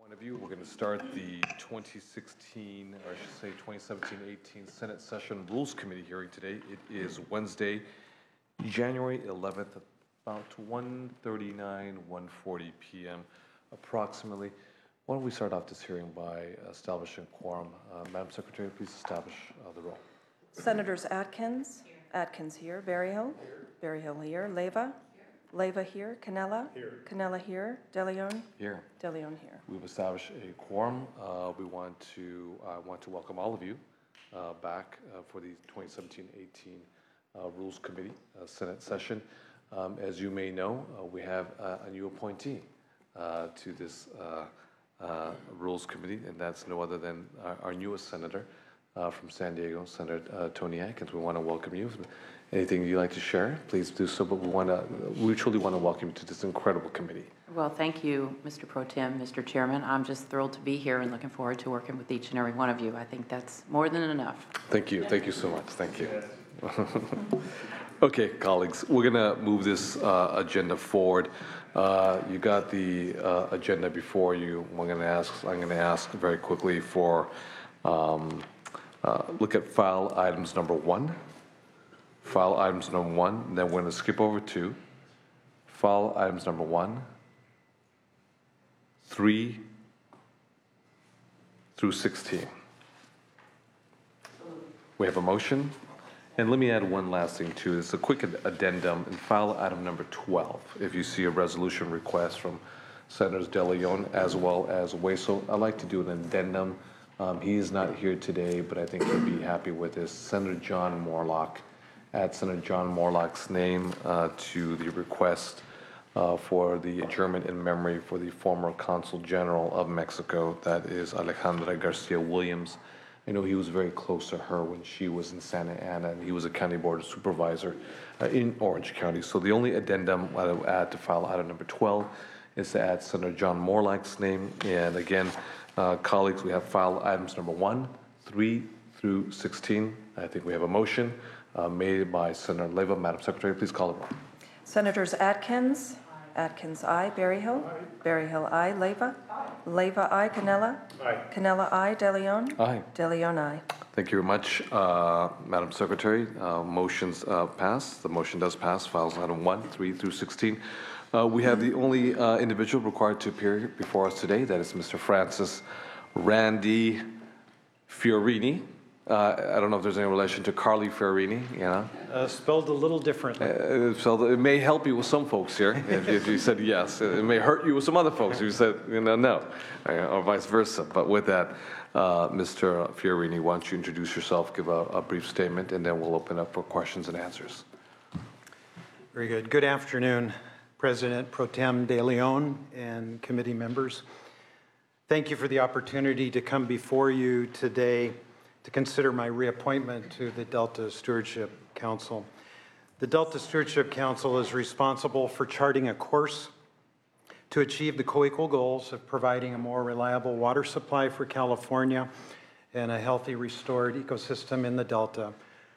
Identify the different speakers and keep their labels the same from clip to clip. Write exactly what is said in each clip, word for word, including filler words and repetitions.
Speaker 1: One of you, we're going to start the twenty sixteen, or I should say twenty seventeen eighteen Senate Session Rules Committee hearing today. It is Wednesday, January eleventh, about one thirty-nine, one forty p m approximately. Why don't we start off this hearing by establishing quorum? Uh, Madam Secretary, please establish uh, the roll.
Speaker 2: Senators Atkins, here. Atkins here, Berryhill, here. Berryhill here, Leyva, here. Leyva here, Cannella, here. Cannella here, DeLeon, here, DeLeon here.
Speaker 1: We've established a quorum. Uh, we want to uh, want to welcome all of you uh, back uh, for the twenty seventeen eighteen uh, Rules Committee uh, Senate session. Um, as you may know, uh, we have uh, a new appointee uh, to this uh, uh, Rules Committee, and that's no other than our, our newest senator uh, from San Diego, Senator uh, Tony Atkins. We want to welcome you. Anything you'd like to share, please do so, but we want to, we truly want to welcome you to this incredible committee.
Speaker 3: Well, thank you, Mister Pro Tem, Mister Chairman. I'm just thrilled to be here and looking forward to working with each and every one of you. I think that's more than enough.
Speaker 1: Thank you. Thank you so much. Thank you. Okay, colleagues, we're going to move this uh, agenda forward. Uh, you got the uh, agenda before you. We're going to ask, I'm going to ask very quickly for, um, uh, look at file items number one. File items number one, then we're going to skip over two. File items number one, three through sixteen. We have a motion. And let me add one last thing too. It's a quick addendum in file item number twelve. If you see a resolution request from Senators DeLeon as well as Hueso, I'd like to do an addendum. Um, he is not here today, but I think he'll be happy with this. Senator John Morlock. Add Senator John Morlock's name uh, to the request uh, for the adjournment in memory for the former Consul General of Mexico, that is Alejandra Garcia Williams. I know he was very close to her when she was in Santa Ana, and he was a county board supervisor uh, in Orange County. So the only addendum I will add to file item number twelve is to add Senator John Morlock's name. And again, uh, colleagues, we have file items number one, three through sixteen. I think we have a motion. Uh, made by Senator Leyva. Madam Secretary, please call the roll.
Speaker 2: Senators Atkins, aye. Atkins aye, Berryhill, aye. Berryhill aye, Leyva, aye. Leyva aye, Cannella, aye. Cannella aye, DeLeon,
Speaker 1: Aye.
Speaker 2: DeLeon aye.
Speaker 1: Thank you very much, uh, Madam Secretary. Uh, motions uh, pass. The motion does pass. Files item one, three through sixteen. Uh, we have the only uh, individual required to appear before us today. That is Mister Francis Randy Fiorini. Uh, I don't know if there's any relation to Carly Fiorini, you know?
Speaker 4: Uh, spelled a little differently.
Speaker 1: Uh, so it may help you with some folks here if, if you said yes. It may hurt you with some other folks if you said, you know, no, uh, or vice versa. But with that, uh, Mister Fiorini, why don't you introduce yourself, give a, a brief statement, and then we'll open up for questions and answers.
Speaker 4: Very good. Good afternoon, President Pro Tem DeLeon and committee members. Thank you for the opportunity to come before you today to consider my reappointment to the Delta Stewardship Council. The Delta Stewardship Council is responsible for charting a course to achieve the co-equal goals of providing a more reliable water supply for California and a healthy restored ecosystem in the Delta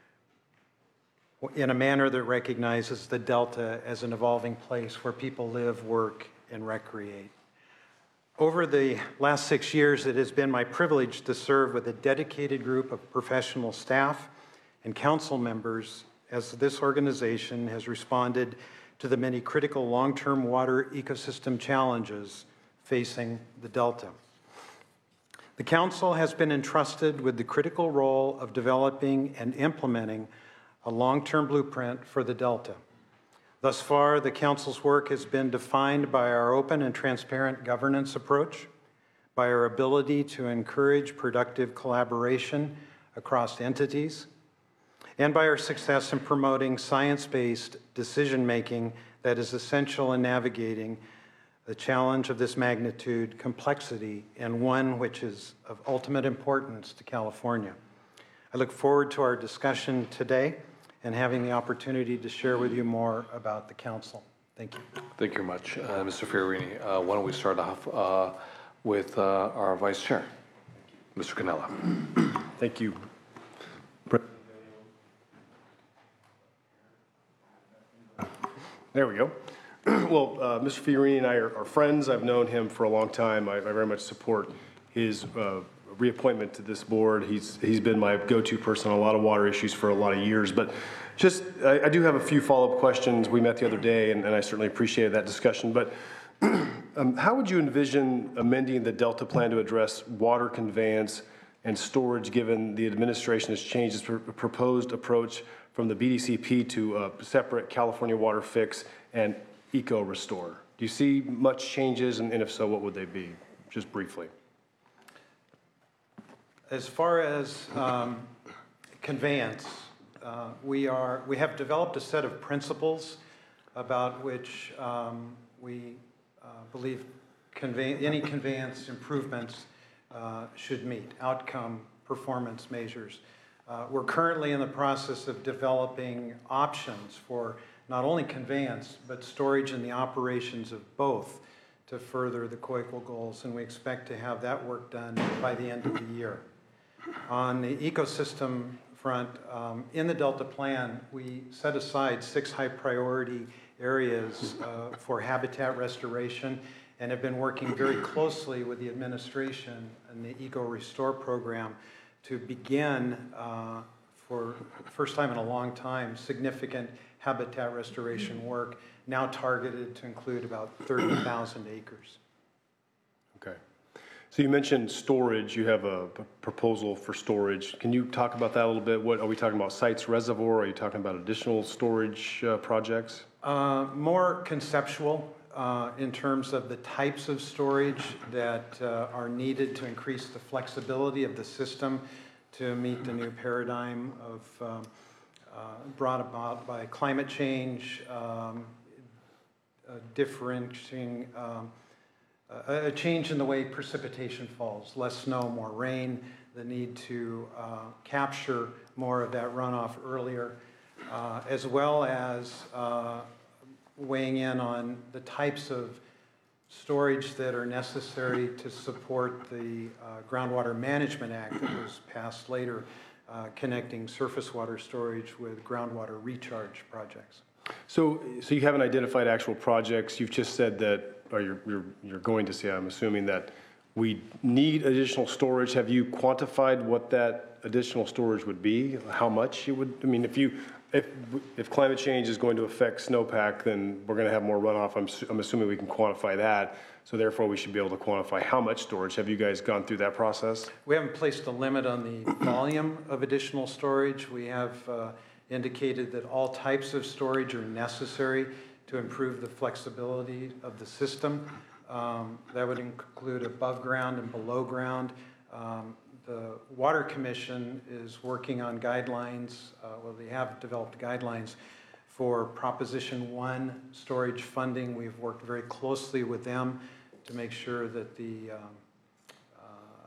Speaker 4: in a manner that recognizes the Delta as an evolving place where people live, work, and recreate. Over the last six years, it has been my privilege to serve with a dedicated group of professional staff and council members as this organization has responded to the many critical long-term water ecosystem challenges facing the Delta. The council has been entrusted with the critical role of developing and implementing a long-term blueprint for the Delta. Thus far, the Council's work has been defined by our open and transparent governance approach, by our ability to encourage productive collaboration across entities, and by our success in promoting science-based decision-making that is essential in navigating the challenge of this magnitude, complexity, and one which is of ultimate importance to California. I look forward to our discussion today and having the opportunity to share with you more about the Council. Thank you.
Speaker 1: Thank you very much, uh, Mister Fiorini. Uh, why don't we start off uh, with uh, our Vice Chair, Mister Cannella.
Speaker 5: Thank you. There we go. Well, uh, Mister Fiorini and I are, are friends. I've known him for a long time. I, I very much support his uh, reappointment to this board. He's he's been my go-to person on a lot of water issues for a lot of years. But just, I, I do have a few follow-up questions. We met the other day, and, and I certainly appreciated that discussion. But um, how would you envision amending the Delta plan to address water conveyance and storage, given the administration has changed its pr- proposed approach from the B D C P to a separate California Water Fix and Eco Restore? Do you see much changes, and, and if so, what would they be? Just briefly.
Speaker 4: As far as um, conveyance, uh, we are we have developed a set of principles about which um, we uh, believe convey any conveyance improvements uh, should meet outcome performance measures. Uh, we're currently in the process of developing options for not only conveyance, but storage and the operations of both to further the COICWA goals, and we expect to have that work done by the end of the year. On the ecosystem front, um, in the Delta Plan, we set aside six high priority areas uh, for habitat restoration and have been working very closely with the administration and the Eco Restore program to begin, uh, for the first time in a long time, significant habitat restoration work, now targeted to include about thirty thousand acres.
Speaker 5: Okay. So you mentioned storage. You have a p- proposal for storage. Can you talk about that a little bit? What are we talking about? Sites Reservoir? Are you talking about additional storage uh, projects?
Speaker 4: Uh, more conceptual uh, in terms of the types of storage that uh, are needed to increase the flexibility of the system to meet the new paradigm of um, uh, brought about by climate change, um, uh, differentiating, um, a, a change in the way precipitation falls, less snow, more rain, the need to uh, capture more of that runoff earlier, uh, as well as uh, weighing in on the types of storage that are necessary to support the uh, Groundwater Management Act that was passed later, uh, connecting surface water storage with groundwater recharge projects.
Speaker 5: So, so you haven't identified actual projects. You've just said that, or you're, you're, you're going to say, I'm assuming that we need additional storage. Have you quantified what that additional storage would be? How much it would, I mean, if you, if, if climate change is going to affect snowpack, then we're going to have more runoff. I'm, I'm assuming we can quantify that. So therefore, we should be able to quantify how much storage. Have you guys gone through that process?
Speaker 4: We haven't placed a limit on the volume of additional storage. We have uh, indicated that all types of storage are necessary to improve the flexibility of the system. Um, that would include above ground and below ground. Um, the Water Commission is working on guidelines, uh, well, they have developed guidelines for Proposition one storage funding. We've worked very closely with them to make sure that the um, uh,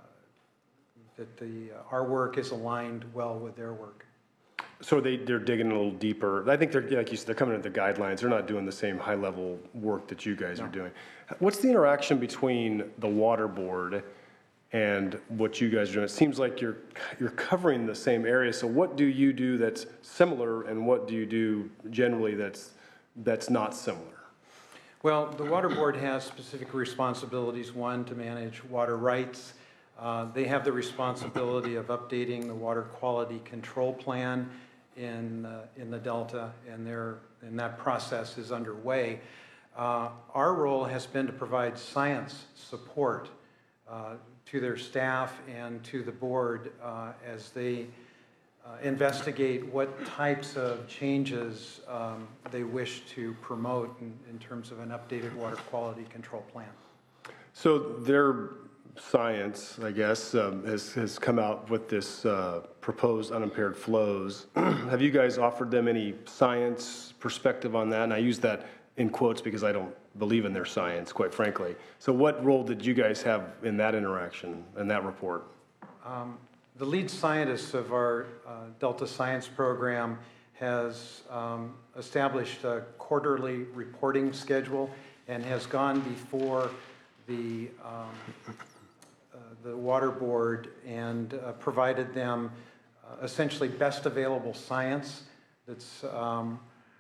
Speaker 4: that the uh, our work is aligned well with their work.
Speaker 5: So they, they're digging a little deeper. I think they're, like you said, they're coming at the guidelines. They're not doing the same high-level work that you guys
Speaker 4: No.
Speaker 5: are doing. What's the interaction between the water board and what you guys are doing? It seems like you're, you're covering the same area. So what do you do that's similar, and what do you do generally that's, that's not similar?
Speaker 4: Well, the Water Board has specific responsibilities. One, to manage water rights. Uh, they have the responsibility of updating the water quality control plan in, uh, in the Delta, and, they're, and that process is underway. Uh, our role has been to provide science support uh, to their staff and to the board uh, as they uh, investigate what types of changes um, they wish to promote in, in terms of an updated water quality control plan.
Speaker 5: So their science, I guess, um, has, has come out with this uh, proposed unimpaired flows. Have you guys offered them any science perspective on that? And I use that in quotes because I don't believe in their science, quite frankly. So what role did you guys have in that interaction, in that report?
Speaker 4: Um, the lead scientist of our uh, Delta Science program has um, established a quarterly reporting schedule and has gone before the um, uh, the Water Board and uh, provided them uh, essentially best available science that's um,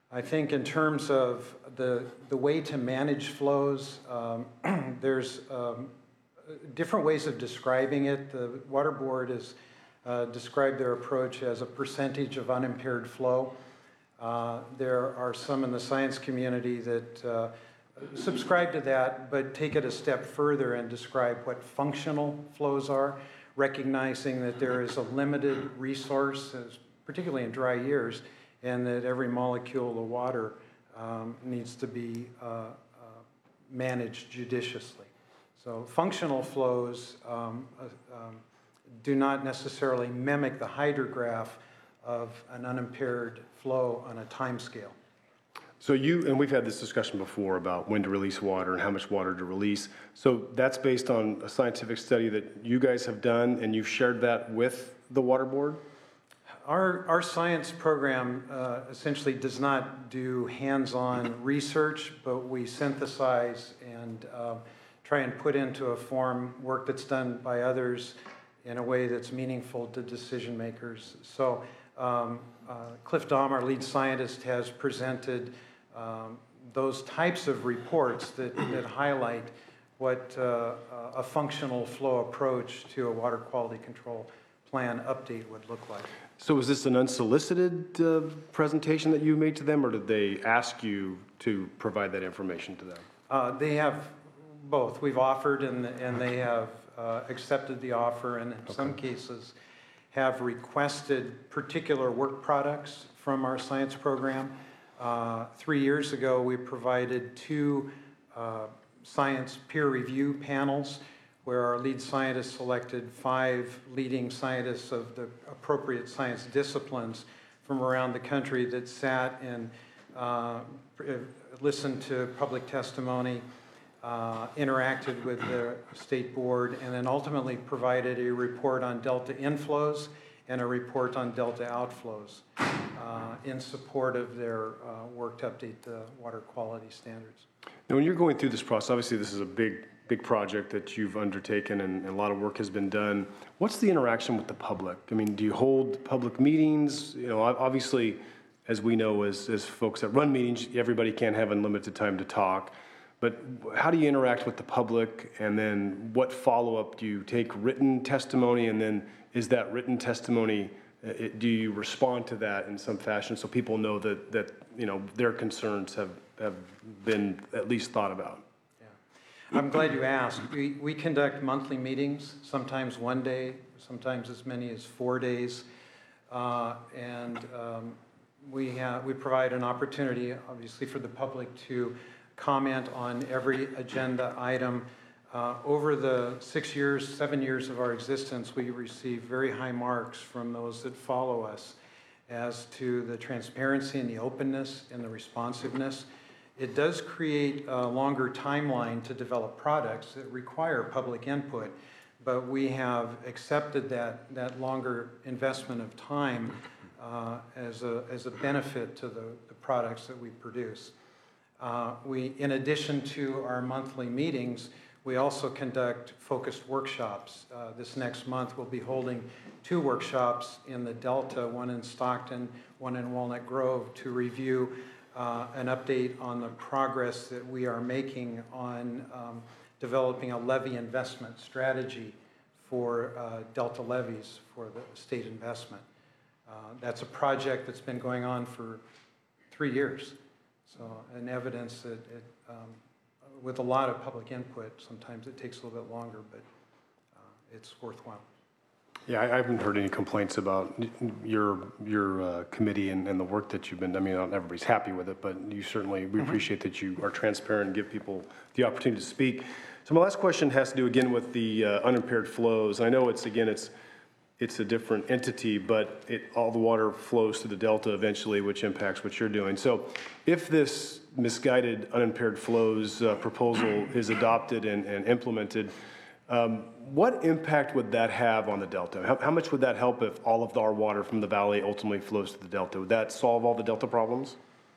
Speaker 4: I think in terms of the, the way to manage flows, um, there's um, different ways of describing it. The Water Board has uh, described their approach as a percentage of unimpaired flow. Uh, there are some in the science community that uh, subscribe to that, but take it a step further and describe what functional flows are, recognizing that there is a limited resource, particularly in dry years, and that every molecule of water um, needs to be uh, uh, managed judiciously. So functional flows um, uh, um, do not necessarily mimic the hydrograph of an unimpaired flow on a time scale.
Speaker 5: So you, and we've had this discussion before about when to release water and how much water to release. So that's based on a scientific study that you guys have done, and you've shared that with the Water Board?
Speaker 4: Our, our science program uh, essentially does not do hands-on research, but we synthesize and uh, try and put into a form work that's done by others in a way that's meaningful to decision makers. So um, uh, Cliff Dahm, our lead scientist, has presented um, those types of reports that, that highlight what uh, a functional flow approach to a water quality control plan update would look like.
Speaker 5: So is this an unsolicited uh, presentation that you made to them, or did they ask you to provide that information to them?
Speaker 4: Uh, they have both. We've offered and, and they have uh, accepted the offer, and in okay. some cases have requested particular work products from our science program. Uh, three years ago, we provided two uh, science peer review panels where our lead scientists selected five leading scientists of the appropriate science disciplines from around the country that sat and uh, listened to public testimony, uh, interacted with the state board, and then ultimately provided a report on delta inflows and a report on delta outflows uh, in support of their uh, work to update the water quality standards.
Speaker 5: Now, when you're going through this process, obviously this is a big big project that you've undertaken, and, and a lot of work has been done. What's the interaction with the public? I mean, do you hold public meetings? You know, obviously, as we know, as, as folks that run meetings, everybody can't have unlimited time to talk. But how do you interact with the public? And then what follow-up do you take? Written testimony, and then is that written testimony, it, do you respond to that in some fashion so people know that, that you know, their concerns have, have been at least thought about?
Speaker 4: I'm glad you asked. We, we conduct monthly meetings, sometimes one day, sometimes as many as four days. Uh, and um, we, have, we provide an opportunity, obviously, for the public to comment on every agenda item. Uh, over the six years, seven years of our existence, we receive very high marks from those that follow us as to the transparency and the openness and the responsiveness. It does create a longer timeline to develop products that require public input, but we have accepted that, that longer investment of time uh, as, a, as a benefit to the, the products that we produce. Uh, we, in addition to our monthly meetings, we also conduct focused workshops. Uh, this next month we'll be holding two workshops in the Delta, one in Stockton, one in Walnut Grove, to review Uh, an update on the progress that we are making on um, developing a levy investment strategy for uh, Delta levies for the state investment. Uh, that's a project that's been going on for three years. So, an evidence that it, um, with a lot of public input, sometimes it takes a little bit longer, but uh, it's worthwhile.
Speaker 5: Yeah, I, I haven't heard any complaints about your your uh, committee and, and the work that you've been. I mean, not everybody's happy with it, but you certainly, we appreciate that you are transparent and give people the opportunity to speak. So my last question has to do again with the uh, unimpaired flows. I know it's, again, it's it's a different entity, but it, all the water flows to the Delta eventually, which impacts what you're doing. So if this misguided unimpaired flows uh, proposal is adopted and, and implemented, Um, what impact would that have on the Delta? How, how much would that help if all of our water from the valley ultimately flows to the Delta? Would that solve all the Delta problems?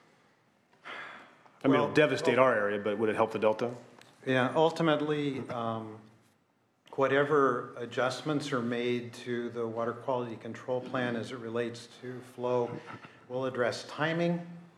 Speaker 5: I mean,
Speaker 4: Well,
Speaker 5: it'll devastate our area, but would it help the Delta?
Speaker 4: Yeah, ultimately, um, whatever adjustments are made to the water quality control plan as it relates to flow will address timing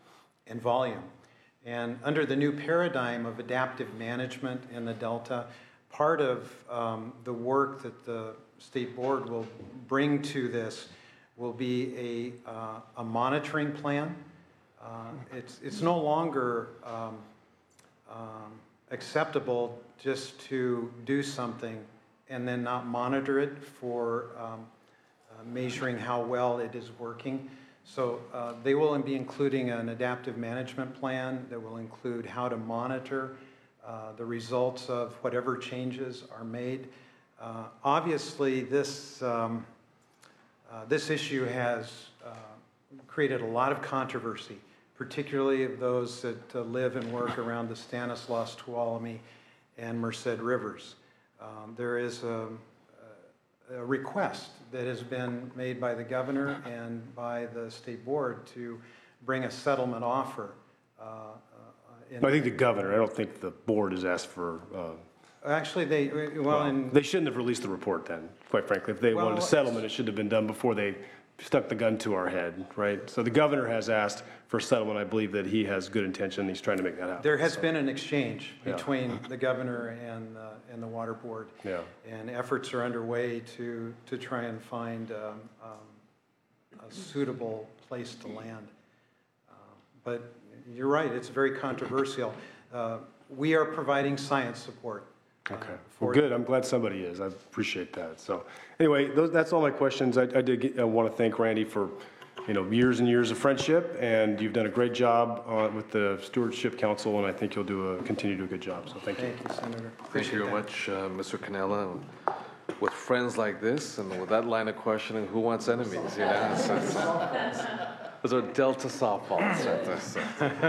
Speaker 4: and volume. And under the new paradigm of adaptive management in the Delta, part of um, the work that the State Board will bring to this will be a, uh, a monitoring plan. Uh, it's, it's no longer um, um, acceptable just to do something and then not monitor it for um, uh, measuring how well it is working. So uh, they will be including an adaptive management plan that will include how to monitor uh, the results of whatever changes are made. Uh, obviously, this, um, uh, this issue has uh, created a lot of controversy, particularly of those that uh, live and work around the Stanislaus, Tuolumne, and Merced rivers. Um, there is a, a request that has been made by the governor and by the state board to bring a settlement offer. Uh, uh, in
Speaker 5: I think the governor, I don't think the board has asked for, uh,
Speaker 4: Actually, they, well, in,
Speaker 5: they shouldn't have released the report then, quite frankly. If they
Speaker 4: Well,
Speaker 5: wanted a settlement, it should have been done before they stuck the gun to our head, right? So the governor has asked for settlement. I believe that he has good intention. He's trying to make that happen.
Speaker 4: there has
Speaker 5: So,
Speaker 4: been an exchange
Speaker 5: Yeah.
Speaker 4: between the governor and, uh, and the water board.
Speaker 5: Yeah.
Speaker 4: And efforts are underway to, to try and find um, um, a suitable place to land. Uh, But you're right, it's very controversial. Uh, We are providing science support. uh,
Speaker 5: Okay,
Speaker 4: for
Speaker 5: well, good. I'm glad somebody is. I appreciate that. So anyway, those, that's all my questions. I, I did get, I want to thank Randy for, you know, years and years of friendship, and you've done a great job uh, with the Stewardship Council, and I think you'll do a, continue to do a good job. So thank you.
Speaker 4: Thank you, Senator.
Speaker 1: Thank
Speaker 4: Appreciate
Speaker 1: you very
Speaker 4: that.
Speaker 1: much, uh, Mister Cannella. With friends like this and with that line of questioning, who wants enemies? You know, it's, it's, uh, those are Delta softballs. Right there, so.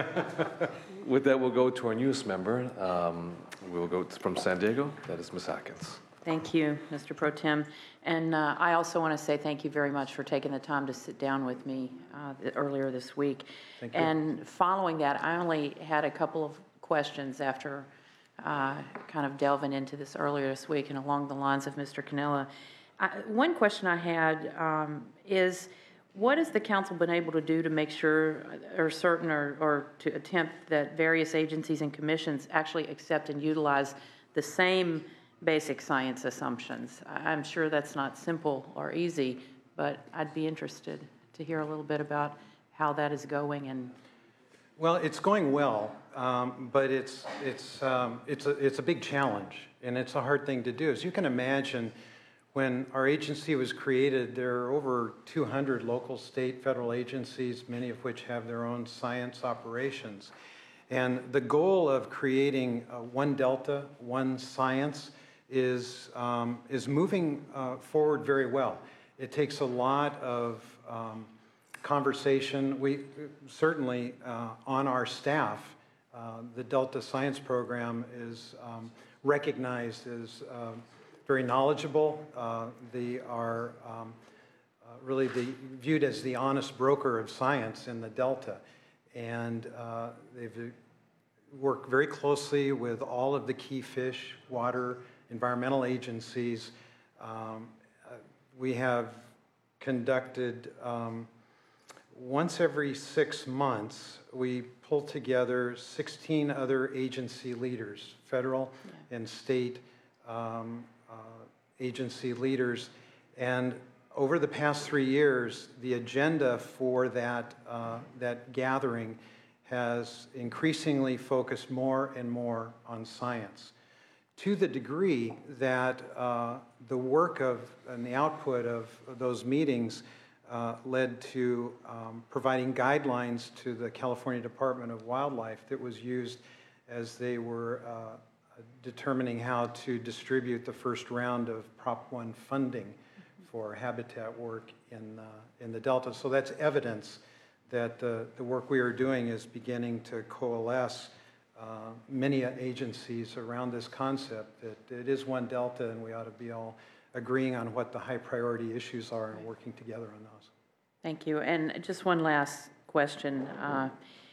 Speaker 1: With that, we'll go to our newest member. Um, we will go to, from San Diego. That is Miz Atkins.
Speaker 3: Thank you, Mister Pro Tem. And uh, I also want to say thank you very much for taking the time to sit down with me uh, th- earlier this week.
Speaker 4: Thank you.
Speaker 3: And following that, I only had a couple of questions after uh, kind of delving into this earlier this week and along the lines of Mister Cannella. I, one question I had um, is, what has the council been able to do to make sure, or certain, or, or to attempt that various agencies and commissions actually accept and utilize the same basic science assumptions? I'm sure that's not simple or easy, but I'd be interested to hear a little bit about how that is going. And
Speaker 4: Well, it's going well, um, but it's, it's, um, it's, a, it's a big challenge, and it's a hard thing to do. As you can imagine, when our agency was created, there are over two hundred local, state, federal agencies, many of which have their own science operations. And the goal of creating uh, one Delta, one science, is, um, is moving uh, forward very well. It takes a lot of um, conversation. We certainly, uh, on our staff, uh, the Delta Science Program is um, recognized as um, very knowledgeable. Uh, they are um, uh, really the, viewed as the honest broker of science in the Delta. And uh, they've worked very closely with all of the key fish, water, environmental agencies. Um, uh, we have conducted, um, once every six months, we pull together sixteen other agency leaders, federal yeah. and state um, uh, agency leaders. And over the past three years, the agenda for that, uh, that gathering has increasingly focused more and more on science, to the degree that uh, the work of and the output of those meetings uh, led to um, providing guidelines to the California Department of Wildlife that was used as they were uh, determining how to distribute the first round of Prop one funding for habitat work in, uh, in the Delta. So that's evidence that the, the work we are doing is beginning to coalesce uh, many agencies around this concept that it is one Delta and we ought to be all agreeing on what the high priority issues are and working together on those.
Speaker 3: thank you. And just one last question. Uh,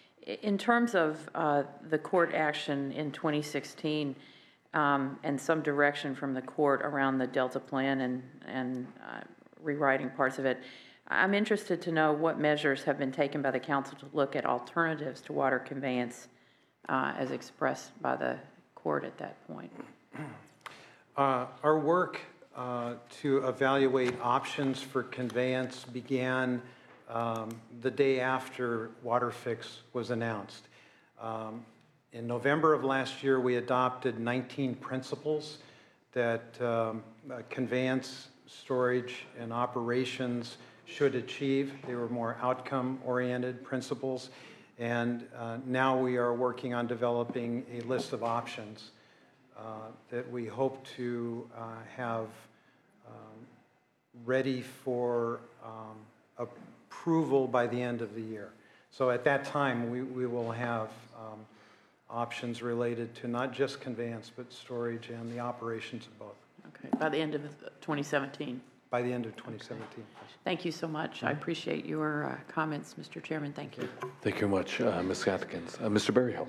Speaker 3: in terms of uh, the court action in twenty sixteen um, and some direction from the court around the Delta plan and, and uh, rewriting parts of it, I'm interested to know what measures have been taken by the council to look at alternatives to water conveyance uh, as expressed by the court at that point.
Speaker 4: Uh, Our work uh, to evaluate options for conveyance began um, the day after WaterFix was announced. Um, In November of last year, we adopted nineteen principles that um, uh, conveyance, storage, and operations should achieve. They were more outcome-oriented principles. And uh, now we are working on developing a list of options uh, that we hope to uh, have um, ready for um, approval by the end of the year. So at that time, we, we will have um, options related to not just conveyance, but storage and the operations of both
Speaker 3: Okay, by the end of twenty seventeen.
Speaker 4: by the end of twenty seventeen.
Speaker 3: Thank you so much. I appreciate your uh, comments, Mister Chairman. Thank you.
Speaker 1: Thank you very much, uh, Miz Atkins. Uh, Mister Berryhill.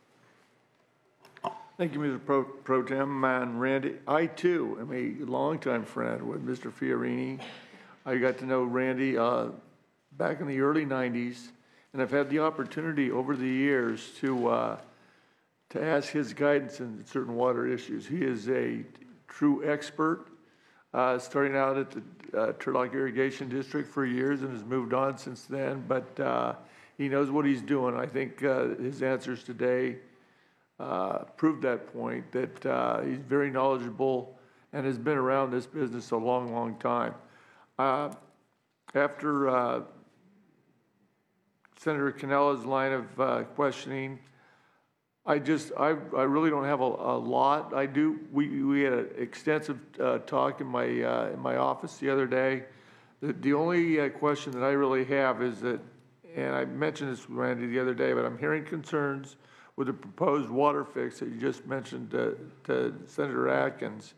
Speaker 6: Thank you, Mister Pro, Pro Tem and Randy. I too am a longtime friend with Mister Fiorini. I got to know Randy uh, back in the early nineties, and I've had the opportunity over the years to uh, to ask his guidance in certain water issues. He is a true expert, uh, starting out at the uh, Turlock Irrigation District for years and has moved on since then, but uh, he knows what he's doing. I think uh, his answers today uh, proved that point, that uh, he's very knowledgeable and has been around this business a long, long time. Uh, after uh, Senator Canella's line of uh, questioning, I just, I, I really don't have a, a lot. I do, we, we had an extensive uh, talk in my, uh, in my office the other day. The, the only uh, question that I really have is that, and I mentioned this with Randy the other day, but I'm hearing concerns with the proposed water fix that you just mentioned to, to Senator Atkins.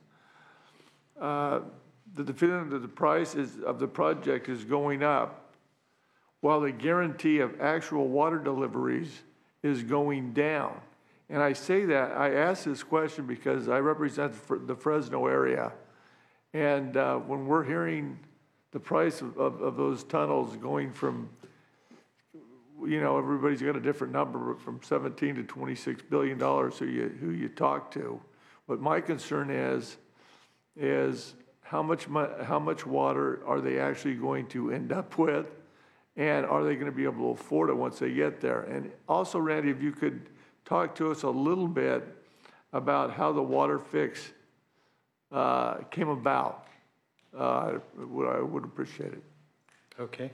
Speaker 6: Uh, that the feeling that the price is, of the project is going up, while the guarantee of actual water deliveries is going down. And I say that, I ask this question because I represent the Fresno area. And uh, when we're hearing the price of, of, of those tunnels going from, you know, everybody's got a different number, from seventeen to twenty-six billion dollars who you, who you talk to. What my concern is, is how much, how much water are they actually going to end up with? And are they going to be able to afford it once they get there? And also, Randy, if you could talk to us a little bit about how the water fix uh, came about, uh, I would appreciate it.
Speaker 4: Okay.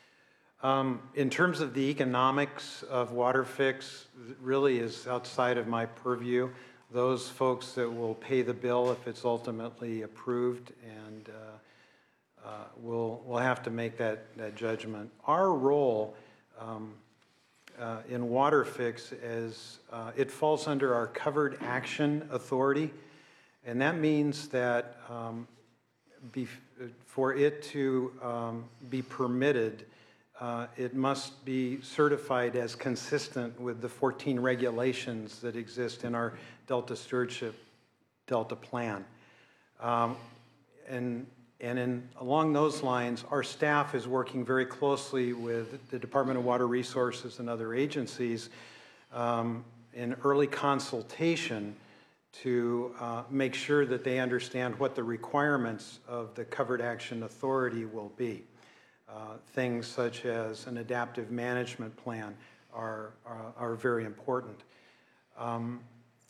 Speaker 4: Um, in terms of the economics of water fix, it really is outside of my purview. Those folks that will pay the bill if it's ultimately approved, and uh, uh, we'll, we'll have to make that, that judgment. Our role um, uh, in WaterFix is uh, it falls under our Covered Action Authority, and that means that um, be, for it to um, be permitted, uh, it must be certified as consistent with the fourteen regulations that exist in our Delta Stewardship Delta Plan. Um, and And in, along those lines, our staff is working very closely with the Department of Water Resources and other agencies um, in early consultation to uh, make sure that they understand what the requirements of the Covered Action Authority will be. Uh, things such as an adaptive management plan are, are, are very important. Um,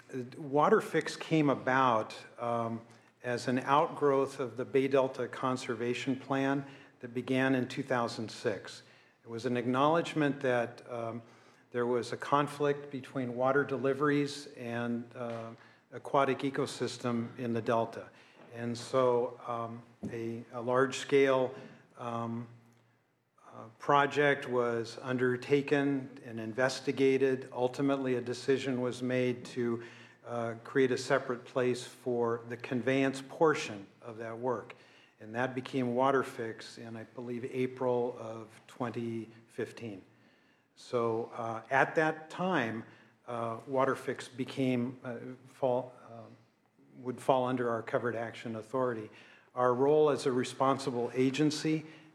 Speaker 4: WaterFix came about um, as an outgrowth of the Bay Delta Conservation Plan that began in two thousand six. It was an acknowledgement that um, there was a conflict between water deliveries and uh, aquatic ecosystem in the Delta. And so um, a, a large-scale um, uh, project was undertaken and investigated. Ultimately, a decision was made to Uh, create a separate place for the conveyance portion of that work. And that became WaterFix in, I believe, April of twenty fifteen. So uh, at that time, uh, WaterFix became, uh, fall, uh, would fall under our Covered Action Authority. Our role as a responsible agency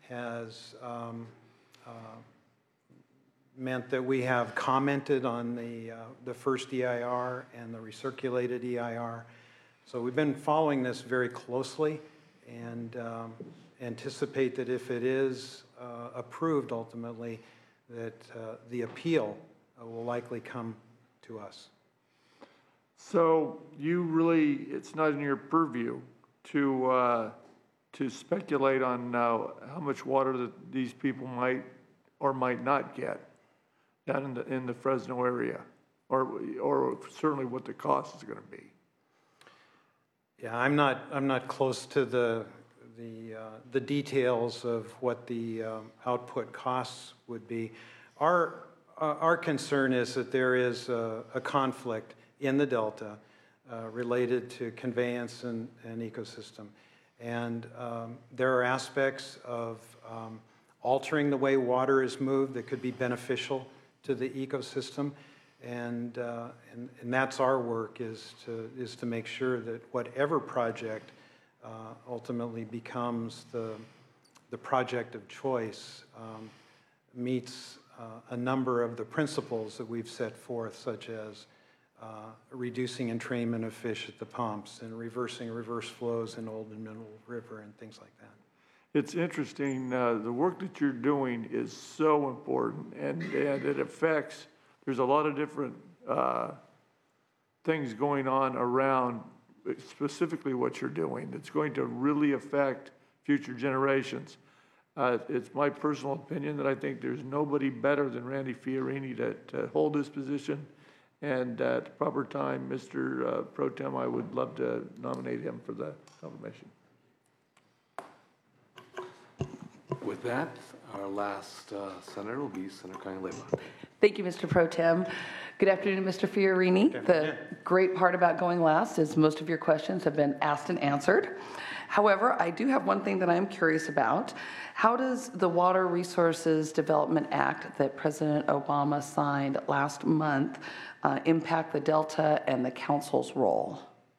Speaker 4: has um, uh, meant that we have commented on the, uh, the first E I R and the recirculated E I R. So we've been following this very closely and um, anticipate that if it is uh, approved ultimately, that uh, the appeal uh, will likely come to us.
Speaker 6: So you really, it's not in your purview to, uh, to speculate on uh, how much water that these people might or might not get down in the, in the Fresno area, or, or certainly what the cost is gonna be.
Speaker 4: Yeah, I'm not, I'm not close to the, the, uh, the details of what the um, output costs would be. Our, uh, our concern is that there is a, a conflict in the Delta uh, related to conveyance and, and ecosystem. And um, there are aspects of um, altering the way water is moved that could be beneficial to the ecosystem. And, uh, and, and that's our work, is to, is to make sure that whatever project uh, ultimately becomes the, the project of choice um, meets uh, a number of the principles that we've set forth, such as uh, reducing entrainment of fish at the pumps and reversing reverse flows in Old and Middle River and things like that.
Speaker 6: It's interesting, uh, the work that you're doing is so important, and, and it affects, there's a lot of different uh, things going on around specifically what you're doing. It's going to really affect future generations. Uh, it's my personal opinion that I think there's nobody better than Randy Fiorini to, to hold this position. And at the proper time, Mister Uh, Pro Tem, I would love to nominate him for the confirmation.
Speaker 1: With that, our last uh, senator will be Senator Kanelela.
Speaker 7: Thank you, Mister Pro Tem. Good afternoon, Mister Fiorini. The great part about going last is most of your questions have been asked and answered. However, I do have one thing that I'm curious about. How does the Water Resources Development Act that President Obama signed last month uh, impact the Delta and the council's role?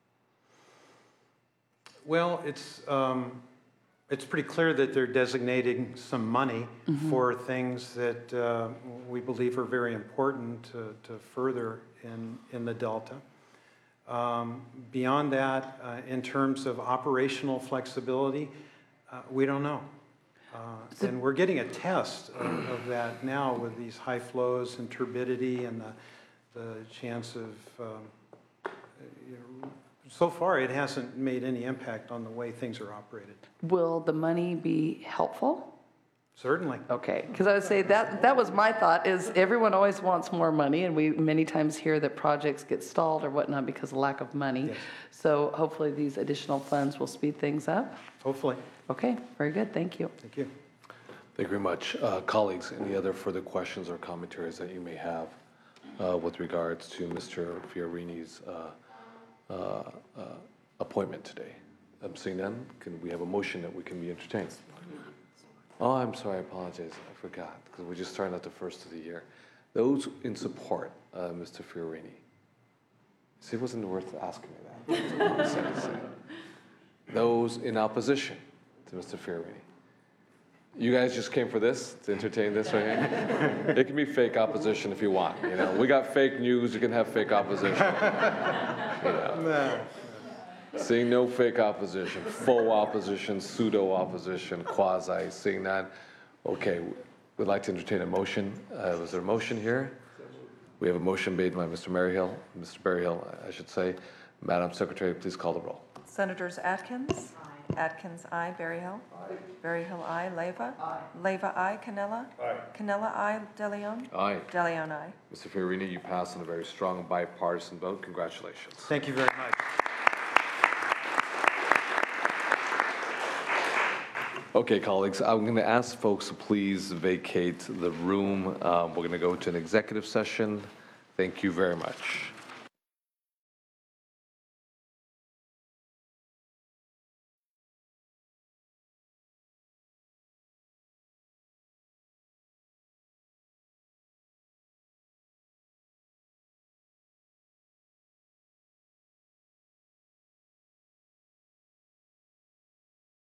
Speaker 4: Well, it's, um, it's pretty clear that they're designating some money mm-hmm. for things that uh, we believe are very important to, to further in, in the Delta. Um, beyond that, uh, in terms of operational flexibility, uh, we don't know. Uh, so, and we're getting a test of, of that now with these high flows and turbidity and the, the chance of, um, you know, so far it hasn't made any impact on the way things are operated.
Speaker 7: Will the money be helpful?
Speaker 4: Certainly.
Speaker 7: Okay, because I would say that that was my thought, is everyone always wants more money, and we many times hear that projects get stalled or whatnot because of lack of money.
Speaker 4: Yes.
Speaker 7: So hopefully these additional funds will speed things up.
Speaker 4: Hopefully.
Speaker 7: Okay, very good, thank you.
Speaker 4: Thank you.
Speaker 1: Thank you very much. Uh, colleagues, any other further questions or commentaries that you may have uh, with regards to Mister Fiorini's uh, uh, uh, appointment today? I'm seeing none. Can we have a motion that we can be entertained? Oh, I'm sorry, I apologize. I forgot, because we're just starting out the first of the year. Those in support, uh, Mister Fiorini. See, it wasn't worth asking me that. Say it, say it. Those in opposition to Mister Fiorini. You guys just came for this, to entertain this right here? It can be fake opposition if you want, you know. We got fake news, you can have fake opposition. You know.
Speaker 4: No.
Speaker 1: Seeing no fake opposition, faux opposition, pseudo opposition, quasi, seeing that. Okay, we'd like to entertain a motion. Uh, was there a motion here? We have a motion made by Mister Maryhill, Mister Berryhill, I should say. Madam Secretary, please call the roll.
Speaker 2: Senators Atkins? Aye. Atkins, aye. Berryhill? Aye. Berryhill, aye. Leyva? Aye. Leyva, aye. Cannella? Aye. Cannella, aye. DeLeon?
Speaker 1: Aye.
Speaker 2: DeLeon, aye.
Speaker 1: Mister Fiorini, you passed on a very strong bipartisan vote. Congratulations.
Speaker 4: Thank you very much.
Speaker 1: Okay, colleagues, I'm going to ask folks to please vacate the room. Um, we're going to go to an executive session. Thank you very much.